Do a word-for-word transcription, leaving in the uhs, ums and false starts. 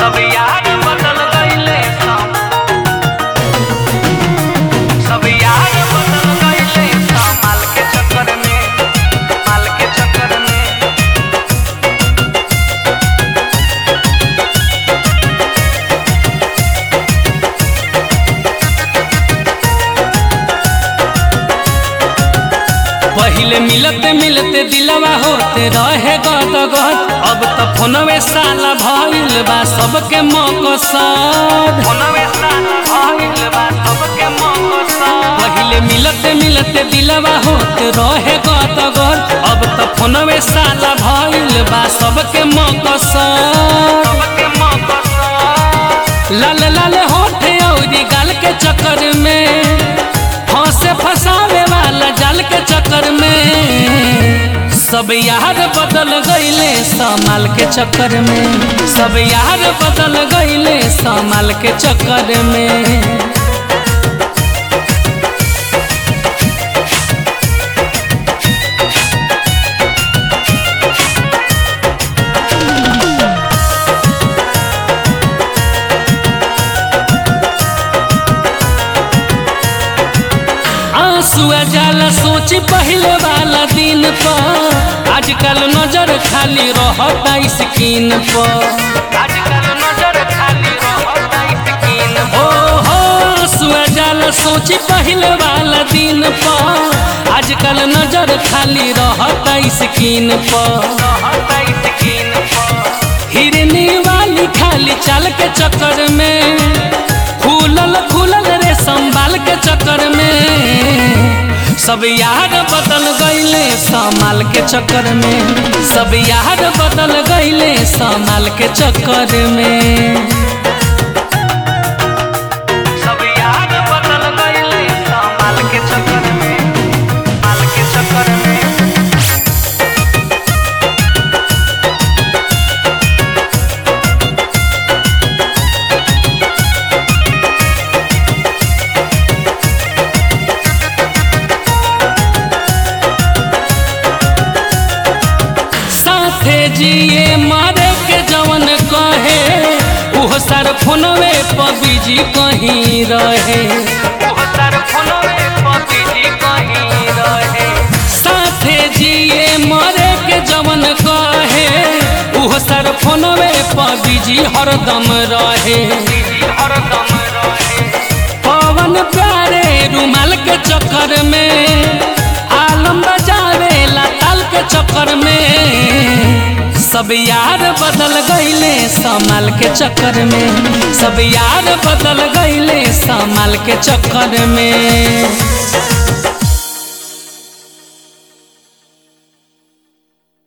सब यार बदल गइले सब सब यार बदल गइले सब माल के चक्कर में माल के चक्कर में। पहिले मिलते मिलते दिलवा होते रहे गद गद, अब तो फोनवे साला भइल बा सबके मकसद। फोनवे साला भइल बा सबके मकसद। पहिले मिलते मिलते दिलवा होते रहे गद गद, अब तो फोनवे साला भइल बा सबके मकसद। सबके मकसद। लाल लाल होठे औरी गाल के चक्कर में, फंसे फसावे वाला जाल के चक्कर में। सब यार बदल गइले समाल के चक्कर में, सब यार बदल गइले समाल के चक्कर में। आंसुआ जाला सोची पहले वाला दिन पर, आजकल नजर खाली रहता स्किन पर। आजकल नजर खाली रहता स्किन पर। ओ हो आंसुआ जाला सोची पहले वाला दिन पर, आजकल नजर खाली रहता स्किन पर। रहता स्किन पर। हिरनी वाली खाली चाल के चक्कर में, खुलल खुलल रे संभाल के चक्कर में। सब यार बदल गइले समाल के चक्कर में, सब यार बदल गइले समाल के चक्कर में। सब यार बदल गइले समाल के चक्कर में, माल के चक्कर में। जिए मारे के जवन कहे, उह सर फोनवे पर बिजी कहीं रहे। उह सर फोनवे पर बिजी कहीं रहे। साथे जिए मारे के जवन कहे, उह सर फोनवे पर बिजी हरदम रहे। हरदम रहे। पवन प्यारे रुमाल के चक्कर में, आलम बजावे लाल के चक्कर में। सब यार बदल गइले समाल के चक्कर में, सब यार बदल गइले समाल के चक्कर में।